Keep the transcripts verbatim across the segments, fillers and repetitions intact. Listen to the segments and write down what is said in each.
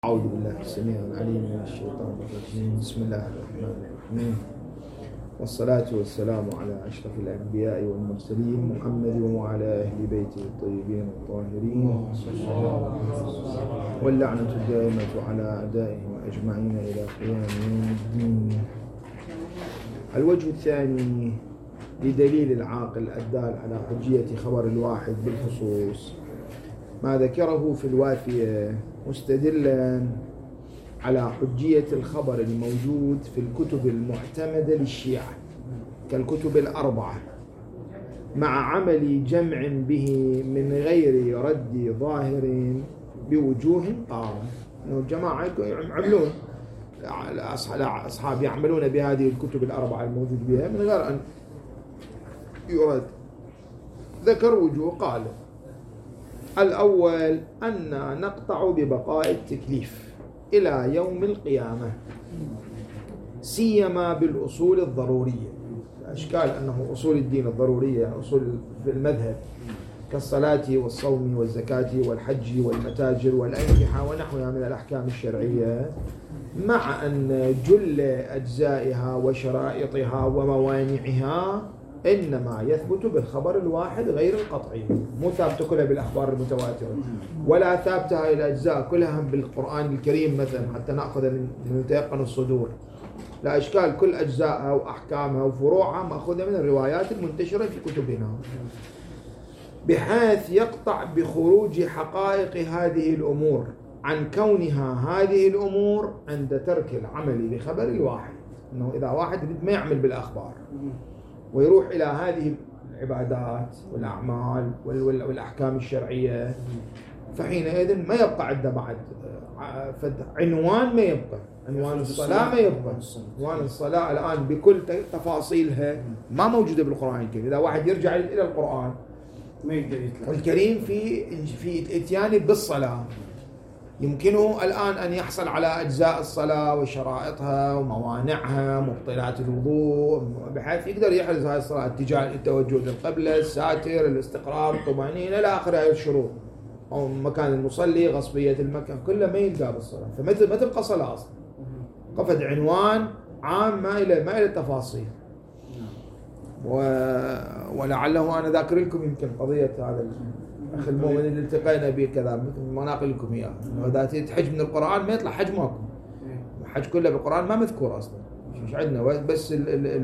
أعوذ بالله السميع العليم من الشيطان الرجيم. بسم الله الرحمن الرحيم، والصلاة والسلام على أشرف الأنبياء والمرسلين محمد وعلى أهل بيته الطيبين الطاهرين، واللعنة الدائمة على أعدائهم أجمعين إلى قيام يوم الدين. الوجه الثاني لدليل العاقل الدال على حجية خبر الواحد بالخصوص ما ذكره في الوافية، مستدلا على حجية الخبر الموجود في الكتب المعتمدة للشيعة كالكتب الأربعة، مع عمل جمع به من غير رد ظاهر بوجوه قارة. الجماعة يعملون الأصحاب يعملون بهذه الكتب الأربعة الموجود بها من غير أن يرد. ذكر وجوه، قال: الأول أن نقطع ببقاء التكليف إلى يوم القيامة، سيما بالأصول الضرورية، أشكال أنه أصول الدين الضرورية، أصول في المذهب كالصلاة والصوم والزكاة والحج والمتاجر والأنكحة ونحوها من الأحكام الشرعية، مع أن جل أجزائها وشرائطها وموانعها إنما يثبت بالخبر الواحد غير القطعي، مو ثابتة كلها بالأخبار المتواترة، ولا ثابتة هاي الأجزاء كلها بالقرآن الكريم مثلا حتى نأخذ من متيقن الصدور. لا إشكال، كل أجزائها وأحكامها وفروعها مأخوذة من الروايات المنتشرة في كتبنا، بحيث يقطع بخروج حقائق هذه الأمور عن كونها هذه الأمور عند ترك العمل بخبر الواحد. إنه إذا واحد ما يعمل بالأخبار ويروح إلى هذه العبادات والأعمال والأحكام الشرعية، فحينئذ ما يبقى عنده بعد عنوان، ما يبقى عنوان الصلاة، ما يبقى عنوان الصلاة الآن بكل تفاصيلها ما موجودة بالقرآن الكريم. إذا واحد يرجع إلى القرآن الكريم في في الإتيان بالصلاة، يمكنه الآن أن يحصل على أجزاء الصلاة وشرائطها وموانعها مبطلات الوضوء، بحيث يقدر يحرز هذه الصلاة: اتجاه التوجه للقبلة، الساتر، الاستقرار، الطمأنينة، إلى آخر هذه الشروط، أو مكان المصلي، غصبية المكان، كله ما يلقى بالصلاة، فما ما تبقى صلاة أصلا، قفد عنوان عام ما إلى ما إلى التفاصيل. و... ولعله أنا ذاكر لكم يمكن قضية هذا أخي المؤمن اللي التقينا به كذا، مثل ما ناقل لكم إياه، إذا تحج من القرآن ما يطلع حج ماكو، الحج كله بالقرآن ما مذكور أصلا، مش عندنا، بس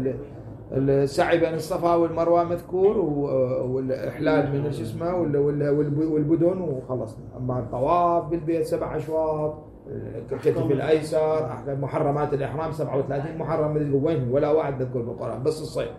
السعي بين الصفا والمروة مذكور، والإحلال من شو اسمه والبدن وخلصنا. أما الطواف بالبيت سبع أشواط، الكتف الأيسر، محرمات الإحرام سبعة وثلاثين محرم، ما تقول وين ولا واحد مذكور بالقرآن، بس الصيد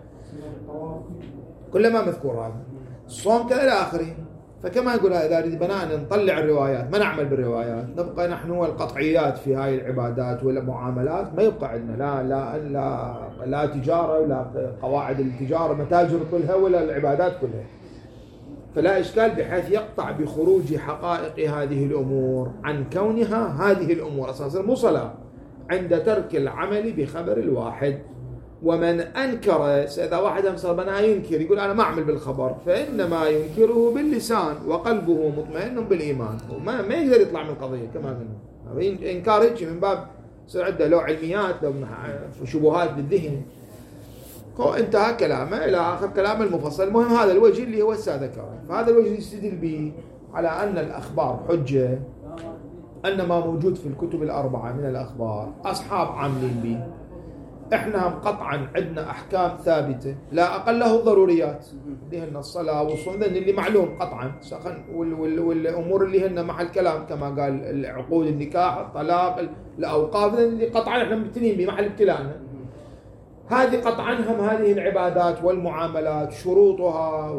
كله ما مذكور هذا، الصوم كذا إلى آخره. فكما يقول إذا نريد بناء نطلع الروايات ما نعمل بالروايات، نبقى نحن القطعيات في هاي العبادات والمعاملات، ما يبقى عندنا لا لا لا لا تجارة ولا قواعد التجارة متاجر كلها ولا العبادات كلها. فلا إشكال، بحيث يقطع بخروج حقائق هذه الأمور عن كونها هذه الأمور أساسا مو صلاة عند ترك العمل بخبر الواحد. ومن أنكر، إذا واحد مثلا بنا ينكر يقول أنا ما أعمل بالخبر، فإنما ينكره باللسان وقلبه مطمئن بالإيمان، وما ما يقدر يطلع من القضية. كما قلنا إنكار يجي من باب يصير عنده لو علميات لو شبهات بالذهن. انتهى كلامه إلى آخر كلام المفصل. المهم هذا الوجه اللي هو السادة ذكره، فهذا الوجه يستدل به على أن الأخبار حجة، أن ما موجود في الكتب الأربعة من الأخبار أصحاب عاملين به، احنا قطعا عندنا احكام ثابته لا اقل له الضروريات اللي هن الصلاه والصوم، اللي معلوم قطعا، والامور اللي هن محل كلام كما قال العقود، النكاح، الطلاق، الاوقاف، اللي قطعا احنا مبتلين بمحل ابتلاءنا. هذه قطعا هم هذه العبادات والمعاملات شروطها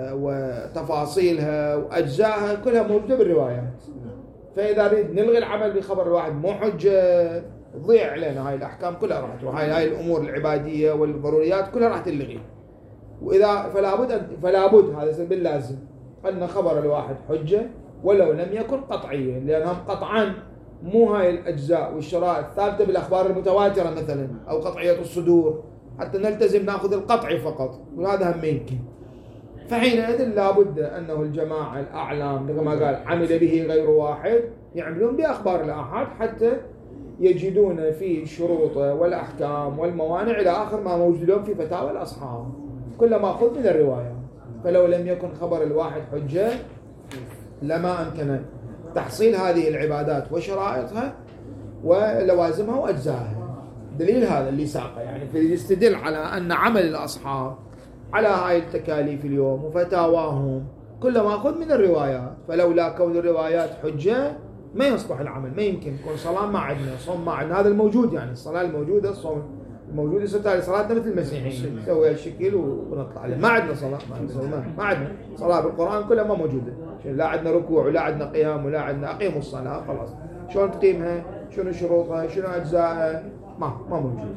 وتفاصيلها واجزائها كلها موجوده بالروايات. فاذا نريد نلغي العمل بخبر الواحد مو حجه، تضيع علينا هاي الأحكام كلها، راح تروح هاي هاي الأمور العبادية والضروريات كلها راح تلغي. وإذا فلا بد فلا بد هذا باللازم أن خبر الواحد حجة ولو لم يكن قطعيا، لأنهم قطعا مو هاي الأجزاء والشرائط ثابتة بالأخبار المتواترة مثلا أو قطعية الصدور، حتى نلتزم نأخذ القطعي فقط، وهذا هم يمكن. فحينئذ لا بد أنه الجماعة الأعلام كما قال عمل به غير واحد، يعملون بأخبار الآحاد حتى يجدون في الشروط والأحكام والموانع إلى آخر ما موجود لهم في فتاوى الأصحاب، كل ما أخذ من الرواية. فلو لم يكن خبر الواحد حجة لما أمكن تحصيل هذه العبادات وشرائطها ولوازمها وأجزائها. دليل هذا اللي ساقه يعني في يستدل على أن عمل الأصحاب على هاي التكاليف اليوم وفتاواهم كل ما أخذ من الروايات. فلولا كون الروايات حجة ما يصبح العمل، ما يمكن يكون صلاة ما عندنا، صوم ما عندنا، هذا الموجود يعني الصلاة الموجودة، الصوم الموجود، يصير على صلاتنا مثل المسيحيين نسوي هالشكل ونطلع عليه. ما عندنا صلاة، ما عندنا ما عندنا صلاة بالقرآن كلها ما موجودة، لا عندنا ركوع ولا عندنا قيام ولا عندنا أقيموا الصلاة خلاص. شلون تقيمها؟ شنو شروطها؟ شنو أجزائها؟ ما ما موجود.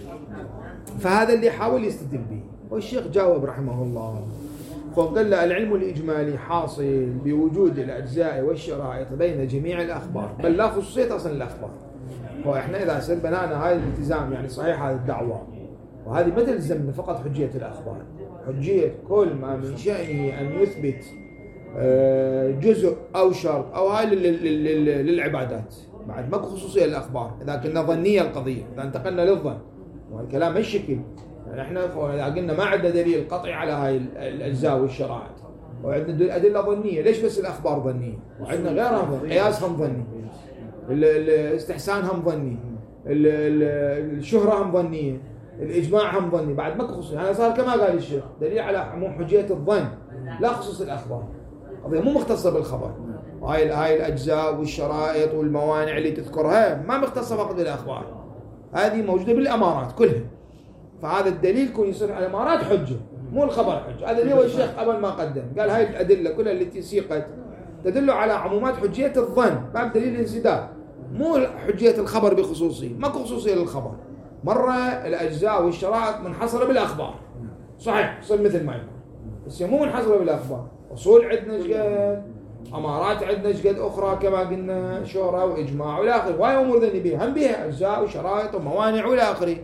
فهذا اللي حاول يستدل به، والشيخ جاوب رحمه الله فقال له العلم الإجمالي حاصل بوجود الأجزاء والشرائط بين جميع الأخبار، بل لا خصوصية أصلا الأخبار. وإحنا إذا صار بنانا هاي الالتزام يعني صحيح هذه الدعوة، وهذه ما تلزمنا فقط حجية الأخبار، حجية كل ما من شأنه أن يثبت جزء أو شرط أو هاي للعبادات، بعد ما خصوصية الأخبار. إذا كنا ظنية القضية، إذا انتقلنا للظن، والكلام هالشكل يعني احنا اذا قلنا ما عندنا دليل قطعي على هاي الاجزاء والشرائط وعندنا ادله ظنيه، ليش بس الاخبار ظنيه؟ وعندنا غيرها قياسهم ظني، الاستحسان هم ظني، الشهره هم ظنيه، الاجماع هم ظني، بعد ما خصوصي. هذا صار كما قال الشيخ دليل على عموم حجيه الظن لا خصوص الاخبار. قضيه مو مختصه بالخبر، هاي هاي الاجزاء والشرائط والموانع اللي تذكرها ما مختصه فقط بالاخبار، هذه موجوده بالامارات كلها. فهذا الدليل يكون يصير الامارات حجه مو الخبر حجه. هذا اللي هو الشيخ قبل ما قدم قال هاي الادله كلها التي سيقت تدل على عمومات حجيه الظن باب دليل الانسداد، مو حجيه الخبر بخصوصيه، ماكو خصوصيه للخبر. مره الاجزاء والشرائط منحصره بالاخبار صحيح يصير مثل ما يكون، بس مو منحصره بالاخبار. اصول عندنا شقد، امارات عندنا شقد اخرى كما قلنا، شهره واجماع والى اخره، وهي امور ذني بها هم بها اجزاء وشرائط وموانع والى اخره.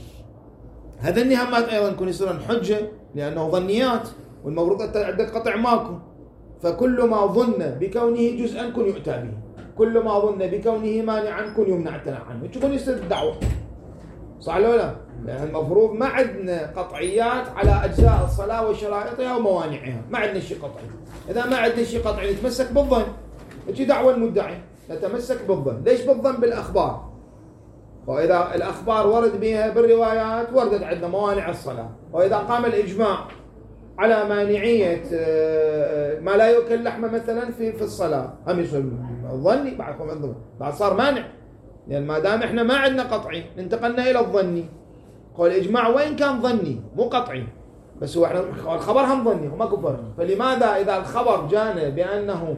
هذا النهمات ايضا يكون يصيرن حجه لانه ظنيات، والمفروض انت عندك قطع ماكو. فكل ما ظن بكونه جزءا كن يؤتى به، كل ما ظن بكونه مانعا كن يمنع عنه، تكون يصير الدعوه صح ولا لا؟ لان المفروض ما عندنا قطعيات على اجزاء الصلاه وشرائطها وموانعها، ما عندنا شيء قطعي. اذا ما عندنا شيء قطعي نتمسك بالظن، تجي دعوه المدعي نتمسك بالظن. ليش بالظن؟ بالاخبار. وإذا الأخبار ورد بها بالروايات وردت عندنا موانع الصلاة، وإذا قام الإجماع على مانعية ما لا يؤكل لحمه مثلا في في الصلاة هم يصير الظني بعد بعد صار مانع، لأن ما دام إحنا ما عندنا قطعي انتقلنا إلى الظني. قول الإجماع وإن كان ظني مو قطعي، بس هو إحنا الخبر هم ظني وما كفر. فلماذا إذا الخبر جانا بأنه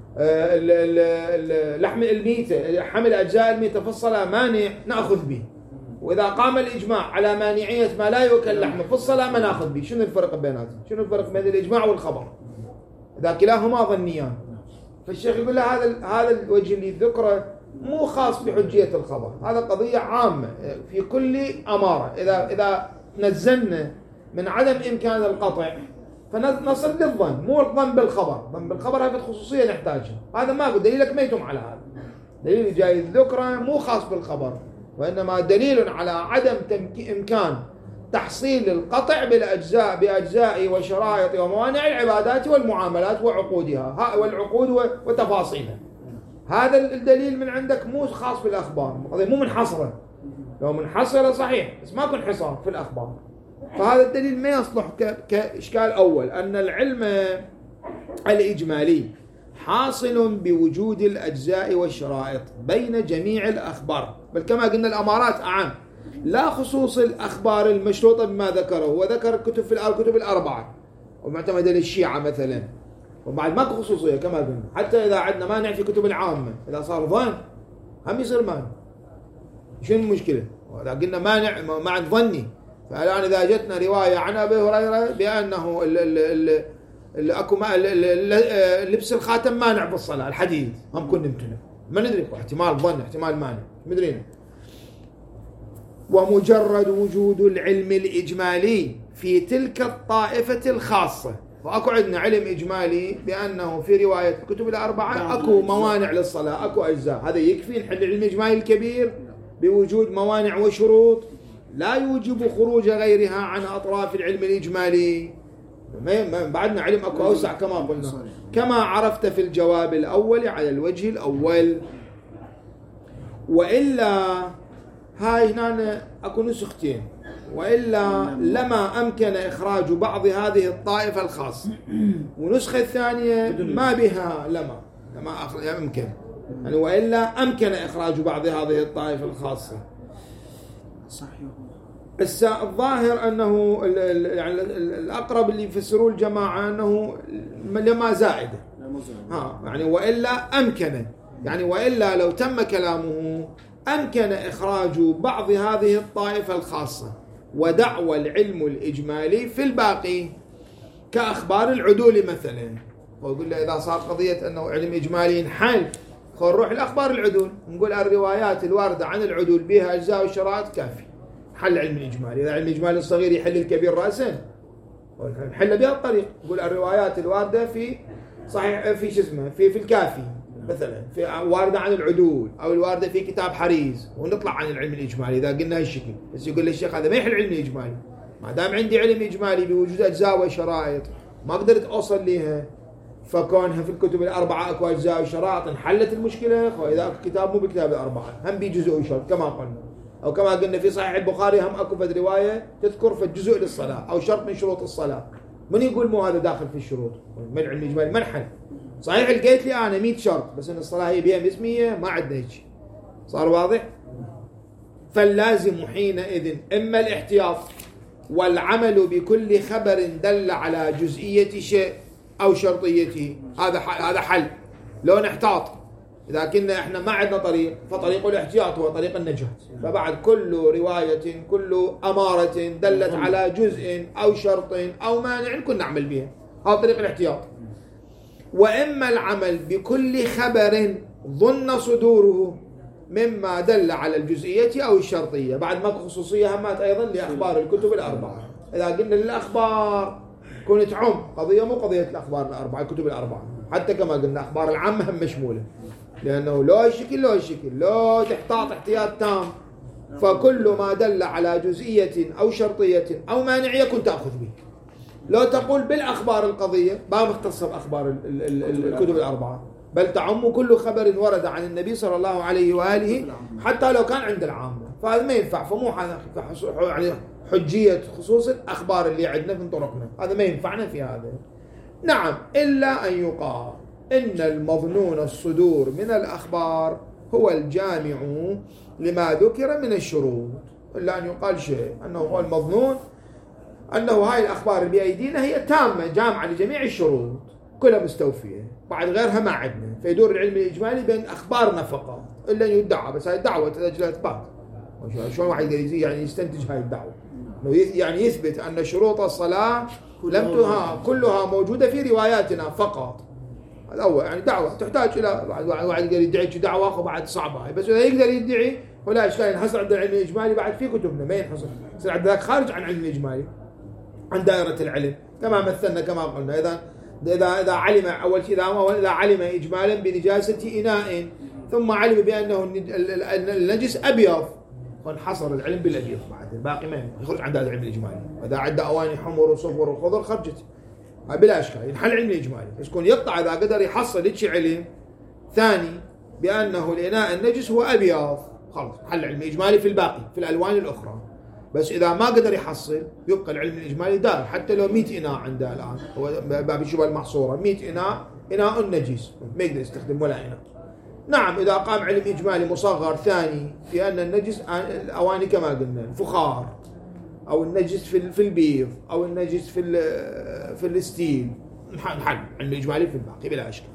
لحم الميتة حمل أجزاء الميتة في الصلاة مانع نأخذ به، وإذا قام الإجماع على مانعية ما لا يؤكل لحمه في الصلاة ما نأخذ به؟ شنو الفرق بيناتهم؟ شنو الفرق بين الإجماع والخبر إذا كلاهما ظنيان؟ فالشيخ يقول له هذا هذا الوجه اللي ذكره مو خاص بحجية الخبر، هذا قضية عامة في كل أمارة. إذا إذا نزلنا من عدم إمكان القطع فنصل للظن، مو الظن بالخبر. الظن بالخبر هذه خصوصية نحتاجها، هذا ما أقول دليلك ما يتم على هذا، دليل جاي ذكره مو خاص بالخبر، وإنما دليل على عدم إمكان تحصيل القطع بالأجزاء بأجزاء وشرائط وموانع العبادات والمعاملات وعقودها والعقود وتفاصيلها. هذا الدليل من عندك مو خاص بالأخبار، مو منحصرة. لو منحصرة صحيح بس ما كن حصار في الأخبار. فهذا الدليل ما يصلح كإشكال أول، أن العلم الإجمالي حاصل بوجود الأجزاء والشرائط بين جميع الأخبار، بل كما قلنا الأمارات أعم، لا خصوص الأخبار المشروطة بما ذكره. وذكر كتب في الكتب الأربعة ومعتمدة للشيعة مثلا، وبعد ما خصوصية كما قلنا. حتى إذا عندنا مانع في كتب العامة، إذا صار ظن هم يصير مانع. شنو المشكلة؟ إذا قلنا مانع مع ظني، فالآن إذا جتنا رواية عن أبي هريرة بأنه ال ال ال أكو لبس الخاتم مانع بالصلاة، الحديث هم كنا نمتنع ما ندري، احتمال ظن احتمال مانع مدرينا. ومجرد وجود العلم الإجمالي في تلك الطائفة الخاصة وأكو عندنا علم إجمالي بأنه في رواية الكتب الأربعة أكو موانع للصلاة، أكو أجزاء، هذا يكفي نحل العلم الإجمالي الكبير بوجود موانع وشروط لا يوجب خروج غيرها عن أطراف العلم الإجمالي. بعدنا علم أكو أوسع كما قلنا، كما عرفت في الجواب الأول على الوجه الأول. وإلا هاي هنا أكو نسختين، وإلا لما أمكن إخراج بعض هذه الطائفة الخاصة، ونسخة الثانية ما بها لما لما يمكن يعني وإلا أمكن إخراج بعض هذه الطائفة الخاصة. صحيح. الظاهر أنه يعني الأقرب اللي يفسرون الجماعة أنه لما زائدة، ها يعني وإلا أمكن، يعني وإلا لو تم كلامه أمكن إخراج بعض هذه الطائفة الخاصة ودعوى العلم الإجمالي في الباقي كأخبار العدول مثلا. ويقول له إذا صار قضية أنه علم إجمالي نحل، خل نروح لأخبار العدول نقول الروايات الواردة عن العدول بها أجزاء وشرائط كافي حل علم الإجمالي. إذا علم الإجمالي الصغير يحل الكبير رأسا نحل بها الطريق، نقول الروايات الواردة في صحيح في شو اسمه في في الكافي مثلا في واردة عن العدول أو الواردة في كتاب حريز، ونطلع عن العلم الإجمالي إذا قلنا هالشكل. بس يقول الشيخ هذا ما يحل علم الإجمالي، ما دام عندي علم إجمالي بوجود أجزاء وشرائط ما قدرت أوصل لها، فكونها في الكتب الأربعة أكو أجزاء وشرائط انحلت المشكلة. وإذا أكو كتاب مو بالكتاب الأربعة هم بجزء وشرط كما قلنا، أو كما قلنا في صحيح البخاري هم أكو فد رواية تذكر في الجزء للصلاة أو شرط من شروط الصلاة، من يقول مو هذا داخل في الشروط؟ من علم الإجمالي منحل. صحيح لقيت لي أنا مئة شرط بس إن الصلاة هي بها مئة ما عندنا هيك. صار واضح؟ فاللازم حينئذ إما الاحتياط والعمل بكل خبر دل على جزئية شيء أو شرطيته. هذا هذا حل. لو نحتاط إذا كنا إحنا ما عندنا طريق، فطريق الاحتياط هو طريق النجاة. فبعد كل رواية كل أمارة دلت على جزء أو شرط أو مانع كنا نعمل بها، هذا طريق الاحتياط. وإما العمل بكل خبر ظن صدوره مما دل على الجزئية أو الشرطية. بعد ما خصوصية همات أيضا لأخبار الكتب الأربعة. إذا قلنا للأخبار كنت عم قضية مو قضية الأخبار الأربعة الكتب الأربعة، حتى كما قلنا أخبار العامة هم مشمولة، لأنه لو الشكل لو الشكل لو تحتاط احتياط تام، فكل ما دل على جزئية أو شرطية أو مانع يكون تأخذ به. لو تقول بالأخبار القضية ما مختصة بأخبار الكتب الأربعة، بل تعم كل خبر ورد عن النبي صلى الله عليه وآله حتى لو كان عند العامة، فهذا ما ينفع. فمو يعني حجية خصوص الأخبار اللي عندنا من طرقنا، هذا ما ينفعنا في هذا. نعم، إلا أن يقال إن المظنون الصدور من الأخبار هو الجامع لما ذكر من الشروط. إلا أن يقال شيء أنه هو المظنون أنه هاي الأخبار اللي بأيدينا هي تامة جامعة لجميع الشروط كلها مستوفية، بعد غيرها ما عندنا. فيدور العلم الإجمالي بين أخبارنا فقط، إلا أن يدعى. بس هاي الدعوة تحتاج لها إثبات. شلون واحد يعني يستنتج هاي الدعوة؟ يعني يثبت أن شروط الصلاة لم تها كلها موجودة في رواياتنا فقط. هذا أول يعني دعوة تحتاج إلى واحد يقدر يدعي دعوة وبعد صعبة، بس إذا يقدر يدعي ولا إشكال ينحصر عند العلم الإجمالي بعد في كتبنا ما ينحصر، يصير عند ذاك خارج عن علم الإجمالي عن دائرة العلم كما مثلنا كما قلنا. إذا إذا إذا علم أول شيء إذا إذا علم إجمالا بنجاسة إناء ثم علم بأنه النجس أبيض وانحصر العلم بالأبيض، بعد الباقي ما يخرج عن دائرة العلم الإجمالي. وإذا عند أواني حمر وصفر وخضر خرجت بلا إشكال ينحل علم الإجمالي. بس يكون يقطع إذا قدر يحصل هيك علم ثاني بأنه الإناء النجس هو أبيض، خلاص حل علم الإجمالي في الباقي في الألوان الأخرى. بس إذا ما قدر يحصل يبقى العلم الإجمالي دار، حتى لو مئة إناء عنده الآن هو باب الشبه المحصورة مئة إناء إناء نجس ما يقدر يستخدم ولا إناء. نعم، إذا قام علم إجمالي مصغر ثاني في أن النجس الأواني كما قلنا الفخار أو النجس في في البيض أو النجس في في الستيل نحل علم إجمالي في الباقي بلا إشكال.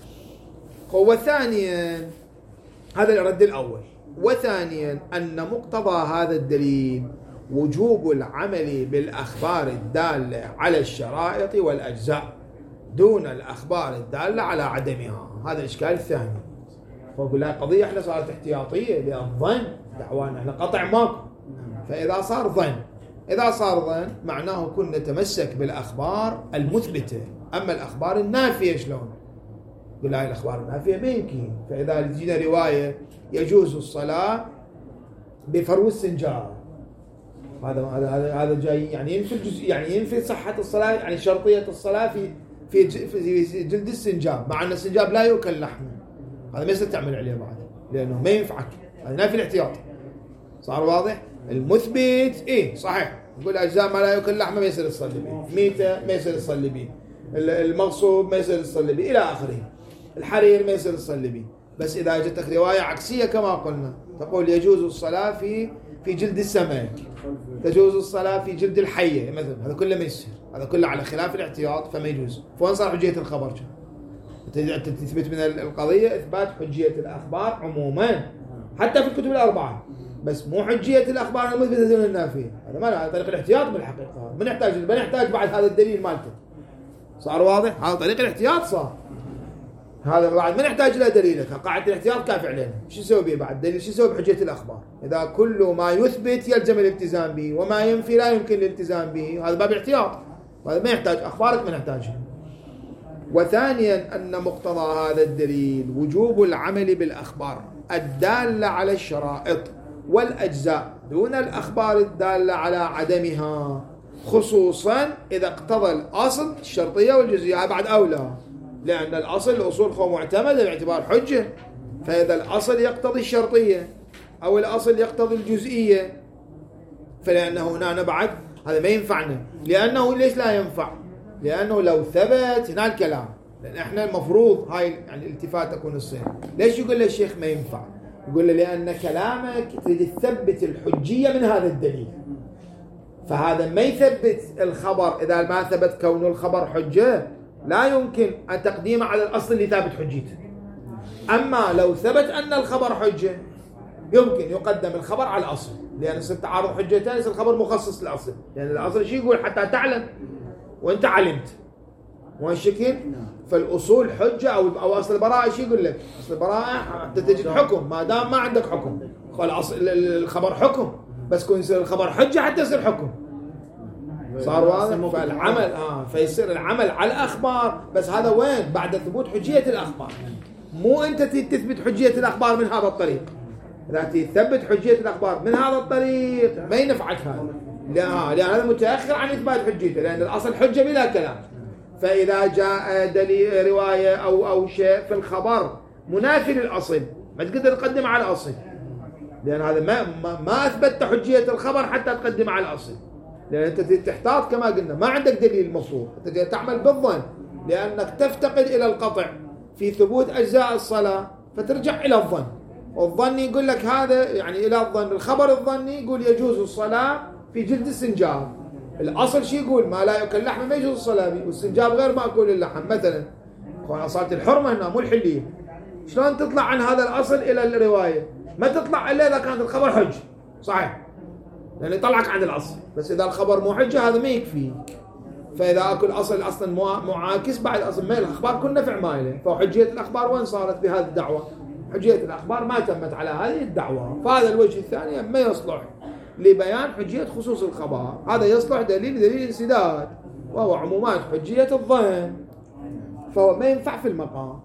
هو ثانيا هذا الرد الأول. وثانيا أن مقتضى هذا الدليل وجوب العمل بالأخبار الدالة على الشرائط والأجزاء دون الأخبار الدالة على عدمها. هذا الإشكال الثاني. فأقول لها قضية احنا صارت احتياطية للظن دعوانا احنا قطع ماكو، فإذا صار ظن إذا صار ظن معناه كنا نتمسك بالأخبار المثبتة. أما الأخبار النافية شلون؟ يقول هاي الأخبار النافية ما يمكن. فإذا جينا رواية يجوز الصلاة بفرو السنجاب، هذا هذا هذا جاي يعني ينفي الجزء، يعني ينفي صحة الصلاة، يعني شرطية الصلاة في في في جلد السنجاب، مع أن السنجاب لا يؤكل لحمه. هذا ما يصير تعمل عليه بعد، لأنه ما ينفعك، هذا نافي الاحتياط. صار واضح؟ المثبت إيه صحيح، يقول أجزاء ما لا يؤكل لحمه ما يصير تصلي به، ميتة ما يصير تصلي به، المغصوب ما يصير تصلي به إلى آخره، الحرير ما يصير تصلي به. بس إذا جتك رواية عكسية كما قلنا تقول يجوز الصلاة في في جلد السمك، تجوز الصلاة في جلد الحية مثلا، هذا كله ما يصير، هذا كله على خلاف الاحتياط فما يجوز. فوين صار حجية الخبر؟ تثبت من القضية إثبات حجية الأخبار عموما حتى في الكتب الأربعة، بس مو حجية الأخبار المثبتة دون النافية. هذا ما له طريق الاحتياط بالحقيقة، ما نحتاج ما نحتاج بعد هذا الدليل مالته. صار واضح؟ هذا طريق الاحتياط صار، هذا بعد ما نحتاج له دليلك، قاعدة الاحتياط كافي علينا. شو نسوي به بعد دليل؟ شو نسوي بحجية الأخبار؟ إذا كل ما يثبت يلزم الالتزام به وما ينفي لا يمكن الالتزام به، هذا باب الاحتياط، هذا ما يحتاج أخبارك، ما نحتاجها. وثانيا أن مقتضى هذا الدليل وجوب العمل بالأخبار الدالة على الشرائط والأجزاء دون الأخبار الدالة على عدمها، خصوصا إذا اقتضى الأصل الشرطية والجزئية، بعد أولى، لأن الأصل الأصول خو معتمدة باعتبار حجة. فإذا الأصل يقتضي الشرطية أو الأصل يقتضي الجزئية، فلأنه هنا بعد هذا ما ينفعنا. لأنه ليش لا ينفع؟ لأنه لو ثبت هنا الكلام، لأن احنا المفروض هاي يعني الالتفات تكون الصيغ. ليش يقول له الشيخ ما ينفع؟ يقول له لأن كلامك تريد تثبت الحجية من هذا الدليل، فهذا ما يثبت الخبر. إذا ما ثبت كون الخبر حجة لا يمكن أن تقديمه على الأصل اللي ثابت حجيته. أما لو ثبت أن الخبر حجة يمكن يقدم الخبر على الأصل، لأن يصير تعارض حجتين، يصير الخبر مخصص للأصل، لأن الأصل شيء يقول حتى تعلم وأنت علمت وهالشكل. فالأصول حجة أو أو أصل البراءة شيء يقول لك؟ أصل البراءة تجد حكم، ما دام ما عندك حكم الأصل الخبر حكم، بس كون يصير الخبر حجة حتى يصير حكم. صار واضح؟ فالعمل آه فيصير العمل على الأخبار، بس هذا وين؟ بعد ثبوت حجية الأخبار، مو أنت تثبت حجية الأخبار من هذا الطريق. إذا تثبت حجية الأخبار من هذا الطريق ما ينفعك هذا، لا لأن هذا متأخر عن إثبات حجيته، لأن الأصل حجة بلا كلام. فإذا جاء دليل رواية أو أو شيء في الخبر منافي للأصل ما تقدر تقدم على الأصل، لأن هذا ما ما, ما أثبت حجية الخبر حتى تقدم على الأصل، لأن أنت تحتاط كما قلنا، ما عندك دليل المفروض أنت تعمل بالظن، لأنك تفتقد إلى القطع في ثبوت أجزاء الصلاة، فترجع إلى الظن. والظن يقول لك هذا يعني إلى الظن، الخبر الظني يقول يجوز الصلاة في جلد السنجاب، الأصل شيء يقول ما لا يأكل لحم ما يجوز الصلاة به، والسنجاب غير مأكول اللحم مثلا، أصالة الحرمة هنا مو الحلية. شلون تطلع عن هذا الأصل إلى الرواية؟ ما تطلع إلا إذا كانت الخبر حج صحيح، لأن يطلعك عن الأصل، بس إذا الخبر مو حجة هذا ما يكفي. فإذا أكل أصل أصلا معاكس بعد أصل ما الأخبار كل نفع ماله، فحجية الأخبار وين صارت بهذه الدعوة؟ حجية الأخبار ما تمت على هذه الدعوة. فهذا الوجه الثاني ما يصلح لبيان حجية خصوص الخبر، هذا يصلح دليل دليل الانسداد، وهو عمومات حجية الظن، فهو ما ينفع في المقام.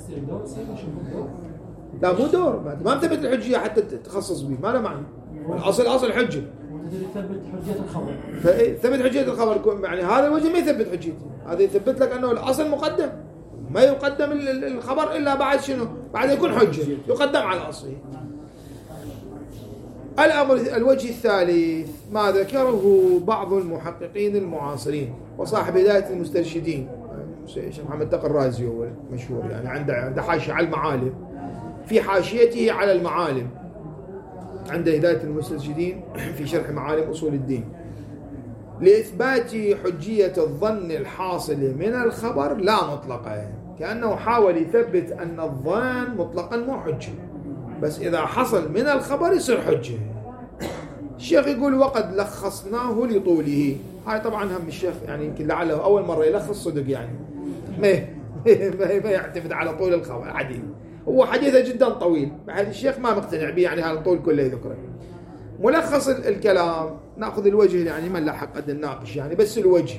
لا مو دور، ما مثبت الحجية حتى تخصص به، ما له معنى. الأصل أصل حجة، يثبت حجية الخبر، ثبت حجية الخبر، يعني هذا الوجه ما يثبت حجيته، هذا يثبت لك أنه الأصل مقدم، ما يقدم الخبر إلا بعد شنو؟ بعد يكون حجة يقدم على الأصل. الأمر الوجه الثالث ما ذكره بعض المحققين المعاصرين وصاحب هداية المسترشدين، الشيخ محمد تقي الرازي هو مشهور، يعني عنده عنده حاشية على المعالم، في حاشيته على المعالم عنده هداية المسترشدين في شرح معالم أصول الدين، لإثبات حجية الظن الحاصل من الخبر لا مطلقا، كأنه حاول يثبت أن الظن مطلقا مو حجة، بس إذا حصل من الخبر يصير حجة. الشيخ يقول وقد لخصناه لطوله، هاي طبعا هم الشيخ يعني يمكن لعله أول مرة يلخص صدق، يعني ما ما يعتمد على طول الخبر الحديث، هو حديثه جدا طويل، بعد الشيخ ما مقتنع به يعني هذا الطول كله يذكره. ملخص الكلام ناخذ الوجه يعني ما نلاحق قد نناقش يعني بس الوجه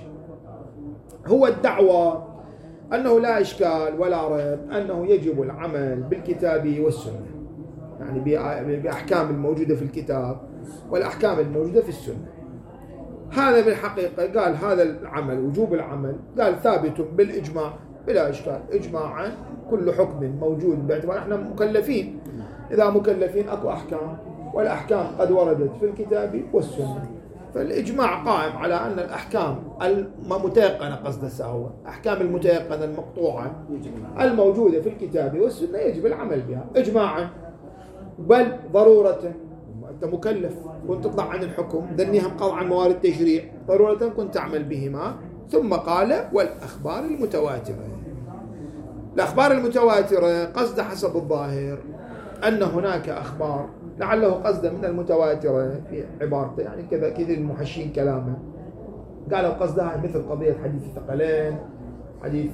هو الدعوة أنه لا إشكال ولا ريب أنه يجب العمل بالكتاب والسنة، يعني بأحكام الموجودة في الكتاب والأحكام الموجودة في السنة. هذا بالحقيقة قال هذا العمل وجوب العمل قال ثابت بالإجماع بلا إشكال إجماعا، كل حكم موجود باعتبار احنا مكلفين، إذا مكلفين أكو أحكام والأحكام قد وردت في الكتاب والسنة، فالإجماع قائم على أن الأحكام المتيقنة قصد السهوة أحكام المتيقنة المقطوعة الموجودة في الكتاب والسنة يجب العمل بها إجماعا، بل ضرورة. أنت مكلف كنت تطلع عن الحكم ذنيهم قطعا موارد تشريع ضرورة كنت تعمل بهما. ثم قال والأخبار المتواترة، الأخبار المتواترة قصد حسب الظاهر أن هناك أخبار لعله قصد من المتواترة في عبارته يعني كذا كثير المحشين كلامه قالوا قصدها مثل قضية حديث الثقلين، حديث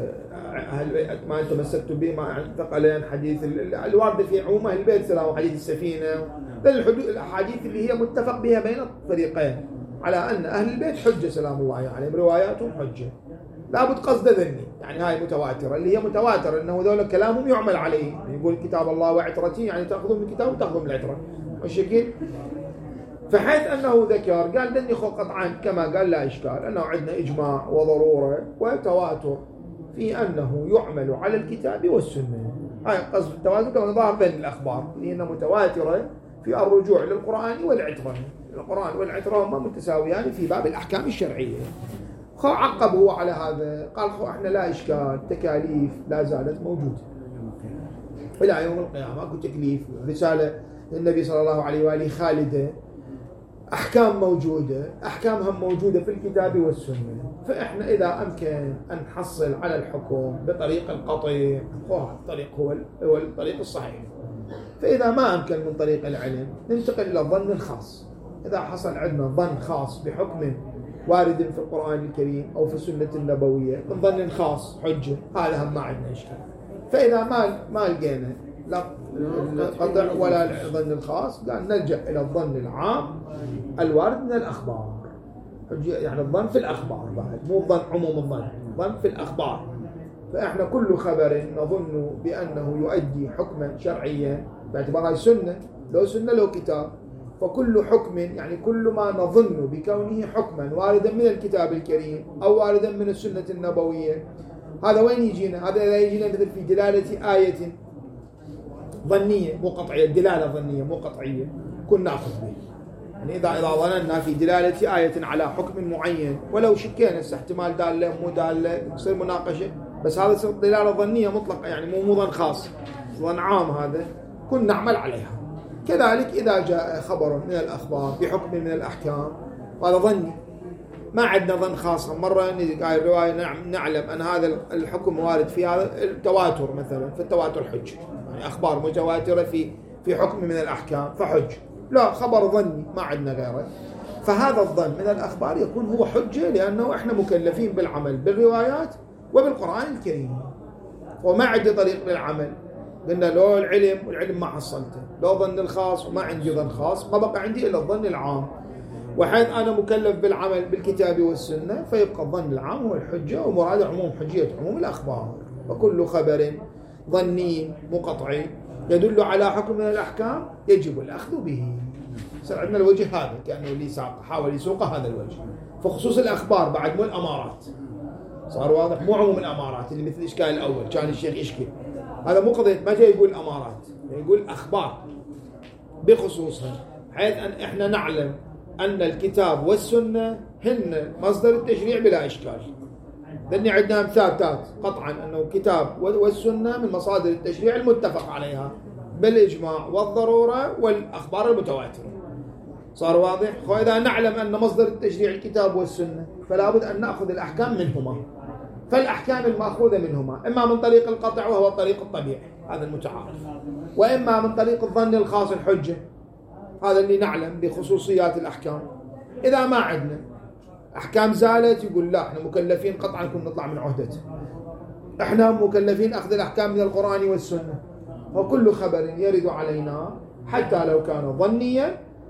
أهل ما أنت مسكت به مع الثقلين، حديث الوارد في عموم أهل البيت سلام، حديث السفينة، الأحاديث اللي هي متفق بها بين الفريقين على أن أهل البيت حجة سلام الله عليهم يعني رواياتهم حجة، لابد قصد ذني يعني هاي متواترة اللي هي متواترة أنه ذول كلامهم يعمل عليه يعني يقول كتاب الله وعترتي يعني تأخذون من الكتاب وتأخذون من العترة والشكل. فحيث أنه ذكر قال ذني خو قطعا كما قال لا إشكال أنه عندنا إجماع وضرورة وتواتر في أنه يعمل على الكتاب والسنة. هاي قصد التواتر كما ظهر بين الأخبار لأنها متواترة في الرجوع للقرآن والعترة، القرآن والعترة هما متساويان في باب الأحكام الشرعية. خو عقب هو على هذا قال خو احنا لا إشكال تكاليف لا زالت موجودة إلى يوم القيامة، اكو تكليف رسالة النبي صلى الله عليه وآله خالدة، أحكام موجودة أحكامها موجودة في الكتاب والسنة، فإحنا إذا أمكن أن نحصل على الحكم بطريق القطع الطريق هو هو الطريق الصحيح، فإذا ما أمكن من طريق العلم ننتقل إلى الظن الخاص. إذا حصل عندنا ظن خاص بحكم وارد في القرآن الكريم أو في السنة النبوية من ظن خاص حجة هذا هم ما عندنا إشكال. فإذا ما ما لقينا لا القطع ولا الظن الخاص قال نلجأ إلى الظن العام الوارد من الأخبار، يعني الظن في الأخبار بعد مو الظن عموم الظن، الظن في الأخبار. فإحنا كل خبر نظن بأنه يؤدي حكما شرعيا باعتبار سنة لو سنة لو كتاب، فكل حكم يعني كل ما نظن بكونه حكما واردا من الكتاب الكريم أو واردا من السنة النبوية هذا وين يجينا؟ هذا إذا يجينا مثل في دلالة آية ظنية مو قطعية، دلالة ظنية مو قطعية كنا نأخذ به، يعني إذا إذا ظننا في دلالة آية على حكم معين ولو شكينا احتمال دالة مو دالة تصير مناقشة، بس هذا صار دلالة ظنية مطلقة يعني مو مو ظن خاص ظن عام، هذا كنا نعمل عليها. كذلك إذا جاء خبر من الأخبار بحكم من الأحكام هذا ظني ما عندنا ظن خاص. مرة قال الرواية نعلم أن هذا الحكم وارد في هذا التواتر مثلا، فالتواتر حج يعني أخبار متواترة في في حكم من الأحكام فحج، لا خبر ظني ما عندنا غيره، فهذا الظن من الأخبار يكون هو حجة لأنه إحنا مكلفين بالعمل بالروايات وبالقرآن الكريم وما عندي طريق للعمل. قلنا لو العلم والعلم ما حصلته، لو ظن الخاص وما عندي ظن خاص ما بقى عندي إلا الظن العام، وحيث أنا مكلف بالعمل بالكتاب والسنة فيبقى الظن العام هو الحجة ومراد عموم حجية عموم الأخبار. وكل خبر ظني مقطعي يدل على حكم من الأحكام يجب الأخذ به. صار عندنا الوجه هذا كأنه اللي ساق حاول يسوق هذا الوجه، فخصوص الأخبار بعد مو الأمارات، صار واضح مو عموم الأمارات اللي مثل الإشكال الأول كان الشيخ يشكل، هذا مو قضية ما جاي يقول أمارات، يقول أخبار بخصوصها، حيث أن إحنا نعلم أن الكتاب والسنة هن مصدر التشريع بلا إشكال. لأن عندنا ثابتات قطعا أنه الكتاب والسنة من مصادر التشريع المتفق عليها بالإجماع والضرورة والأخبار المتواترة. صار واضح؟ وإذا نعلم أن مصدر التشريع الكتاب والسنة فلا بد أن نأخذ الأحكام منهما، فالأحكام المأخوذة منهما إما من طريق القطع وهو الطريق الطبيعي هذا المتعارف، وإما من طريق الظن الخاص الحجة هذا اللي نعلم بخصوصيات الأحكام. إذا ما عندنا أحكام زالت يقول لا احنا مكلفين قطعا كنا نطلع من عهدته، احنا مكلفين أخذ الأحكام من القرآن والسنة، وكل خبر يرد علينا حتى لو كان ظنيا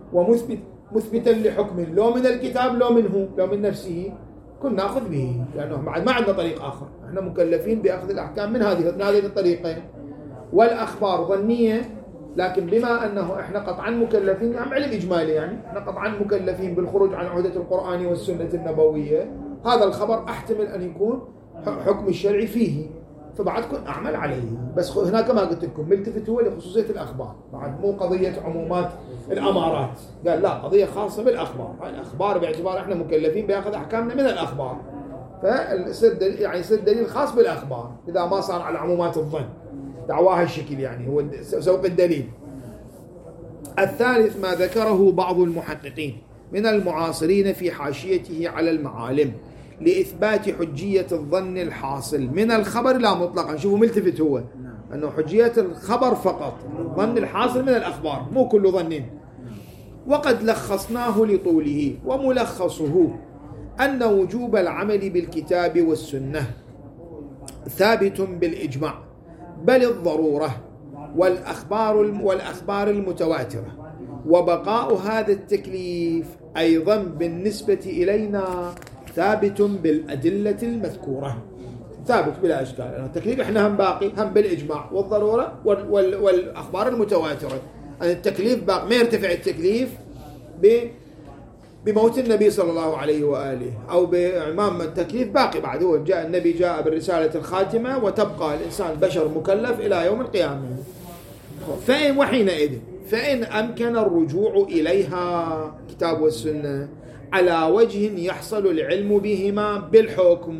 ومثبت مثبتا لحكم لو من الكتاب لو منه لو من نفسه كنا نأخذ به، لأنه بعد ما عندنا طريق آخر، احنا مكلفين بأخذ الأحكام من هذه من هذين الطريقين. والأخبار ظنية، لكن بما أنه احنا قطعا مكلفين عن علم إجمالي، يعني احنا قطعا مكلفين بالخروج عن عهدة القرآن والسنة النبوية، هذا الخبر احتمل أن يكون حكم الشرعي فيه، فبعد كن أعمل عليه. بس هناك ما قلت لكم ملتفت هو لخصوصية الأخبار، بعد مو قضية عمومات الأمارات، قال لا قضية خاصة بالأخبار، الأخبار باعتبار احنا مكلفين بأخذ أحكامنا من الأخبار، فيصير دليل يعني يصير دليل خاص بالأخبار إذا ما صار على عمومات الظن دعواها الشكل، يعني هو سوق الدليل. الثالث ما ذكره بعض المحققين من المعاصرين في حاشيته على المعالم لإثبات حجية الظن الحاصل من الخبر لا مطلقا. شوفوا ملتفت هو أنه حجية الخبر فقط، الظن الحاصل من الأخبار مو كل ظن. وقد لخصناه لطوله، وملخصه أن وجوب العمل بالكتاب والسنة ثابت بالإجماع بل الضرورة والأخبار والأخبار المتواترة، وبقاء هذا التكليف أيضا بالنسبة إلينا ثابت بالأدلة المذكورة، ثابت بلا إشكال. التكليف إحنا هم باقي هم بالإجماع والضرورة والأخبار المتواترة. التكليف باقي، ما يرتفع التكليف بموت النبي صلى الله عليه وآله أو بإمام، التكليف باقي بعد، هو جاء النبي جاء بالرسالة الخاتمة وتبقى الإنسان بشر مكلف إلى يوم القيامة. فإن وحينئذ فإن أمكن الرجوع إليها كتاب والسنة على وجه يحصل العلم بهما بالحكم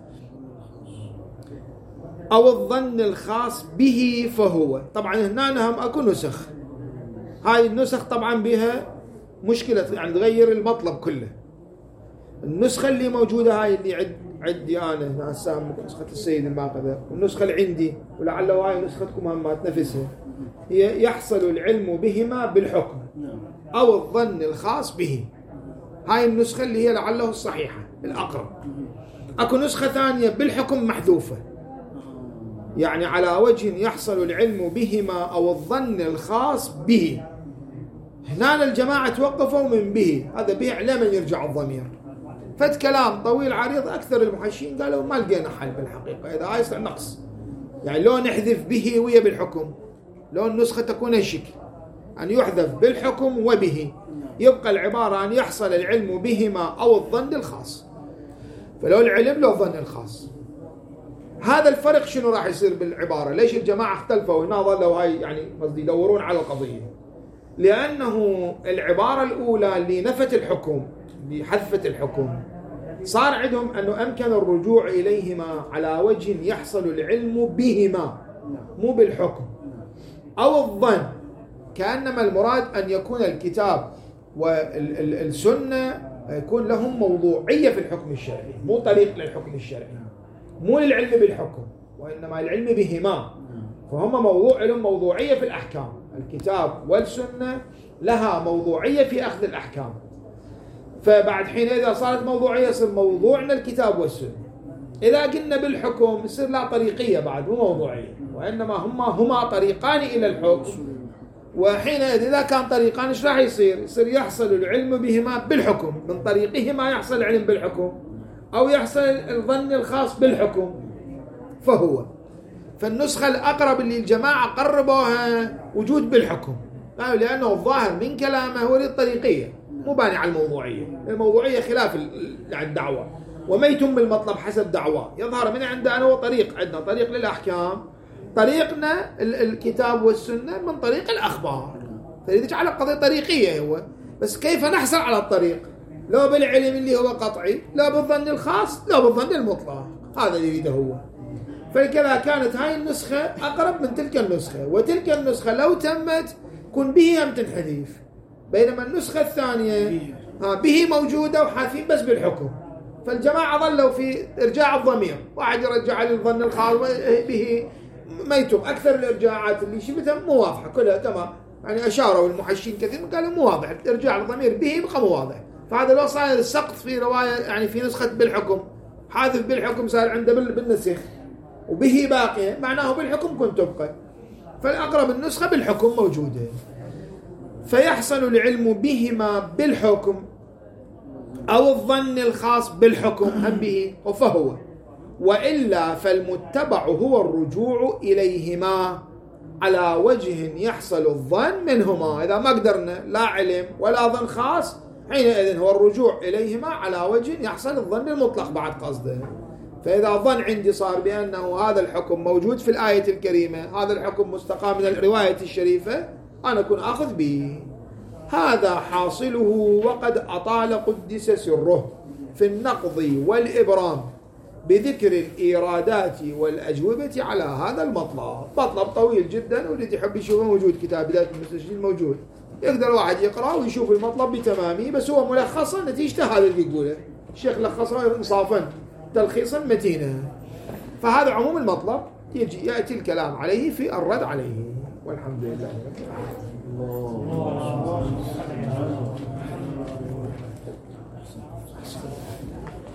أو الظن الخاص به فهو. طبعا هنا هم أكو نسخ، هاي النسخ طبعا بها مشكلة، يعني تغير المطلب كله. النسخة اللي موجودة هاي اللي عد عندي أنا هسه نسخة السيد الماقذة، والنسخة اللي عندي ولعله هاي نسختكم هم نفسها، هي يحصل العلم بهما بالحكم أو الظن الخاص به. هاي النسخة اللي هي لعله الصحيحة الأقرب. أكو نسخة ثانية بالحكم محذوفة، يعني على وجه يحصل العلم بهما أو الظن الخاص به. هنا الجماعة توقفوا من به، هذا به على من يرجع الضمير، فد كلام طويل عريض. أكثر المحشين قالوا ما لقينا حل بالحقيقة، إذا هاي يصير نقص، يعني لو نحذف به ويا بالحكم، لو النسخة تكون هالشكل أن يحذف بالحكم وبه، يبقى العبارة أن يحصل العلم بهما أو الظن الخاص. فلو العلم لو الظن الخاص، هذا الفرق شنو راح يصير بالعبارة؟ ليش الجماعة اختلفوا هنا ظلوا هاي يعني قصدي يدورون على القضية؟ لأنه العبارة الأولى اللي نفت الحكم، اللي حذفت الحكم، صار عندهم أنه أمكن الرجوع إليهما على وجه يحصل العلم بهما مو بالحكم أو الظن، كأنما المراد أن يكون الكتاب والسنة يكون لهم موضوعية في الحكم الشرعي، مو طريق للحكم الشرعي، مو للعلم بالحكم وإنما العلم بهما. فهم موضوع لهم موضوعية في الأحكام، الكتاب والسنة لها موضوعية في أخذ الأحكام. فبعد حين إذا صارت موضوعية يصير موضوعنا الكتاب والسنة. إذا قلنا بالحكم يصير لا طريقية بعد، مو موضوعية، وإنما هما هما طريقان إلى الحكم. وحينئذ إذا كان طريقان إيش راح يصير؟ يصير يحصل العلم بهما بالحكم، من طريقهما يحصل العلم بالحكم أو يحصل الظن الخاص بالحكم فهو. فالنسخة الأقرب اللي الجماعة قربوها وجود بالحكم، قالوا لأنه الظاهر من كلامه هو للطريقية، مو باني على الموضوعية. الموضوعية خلاف الدعوة وما يتم المطلب حسب دعوة، يظهر من عندنا هو طريق، عندنا طريق للأحكام، طريقنا الكتاب والسنة من طريق الأخبار، فلذلك على قضية طريقية هو. بس كيف نحصل على الطريق؟ لا بالعلم اللي هو قطعي، لا بالظن الخاص، لا بالظن المطلق، هذا اللي يريده هو. فكذا كانت هاي النسخة أقرب من تلك النسخة، وتلك النسخة لو تمت كن به هم تنحذف، بينما النسخة الثانية ها به موجودة وحاثين بس بالحكم. فالجماعة ظلوا في إرجاع الضمير، واحد يرجع للظن الخاص به ما يتم. أكثر الإرجاعات اللي شفتها مو واضحة كلها، كما يعني أشاروا المحشين كثير قالوا مو واضح، إرجاع الضمير به بقى مو واضح. فهذا لو صار السقط في رواية يعني في نسخة بالحكم، حاذف بالحكم صار عنده بالنسخ وبه باقية، معناه بالحكم كنت تبقى. فالأقرب النسخة بالحكم موجودة. فيحصل العلم بهما بالحكم أو الظن الخاص بالحكم هم به فهو، وإلا فالمتبع هو الرجوع إليهما على وجه يحصل الظن منهما. إذا ما قدرنا لا علم ولا ظن خاص، حينئذ هو الرجوع إليهما على وجه يحصل الظن المطلق بعد قصده. فإذا ظن عندي صار بأنه هذا الحكم موجود في الآية الكريمة، هذا الحكم مستقى من الرواية الشريفة، أنا أكون أخذ به. هذا حاصله وقد أطال قدس سره في النقض والإبرام بذكر الإيرادات والأجوبة على هذا المطلب. مطلب طويل جدا، واللي يحب يشوفه موجود، كتاب بداية المستشفين موجود، يقدر واحد يقرأ ويشوف المطلب بتمامه، بس هو ملخصا نتيجته هذا اللي يقوله الشيخ، لخصه إنصافا تلخيصا متينا. فهذا عموم المطلب، يجي يأتي الكلام عليه في الرد عليه. والحمد لله. الله